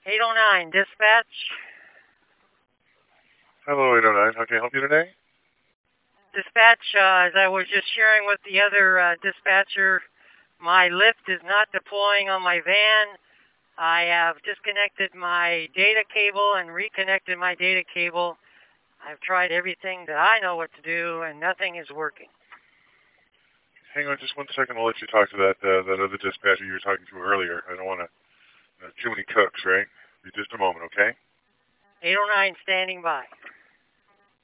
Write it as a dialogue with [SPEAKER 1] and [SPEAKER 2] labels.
[SPEAKER 1] 809, dispatch.
[SPEAKER 2] Hello, 809. How can I help you today?
[SPEAKER 1] Dispatch, as I was just sharing with the other dispatcher, my lift is not deploying on my van. I have disconnected my data cable and reconnected my data cable. I've tried everything that I know what to do, and nothing is working.
[SPEAKER 2] Hang on just 1 second. I'll let you talk to that other dispatcher you were talking to earlier. I don't want to too many cooks, right? Just a moment, okay?
[SPEAKER 1] 809 standing by.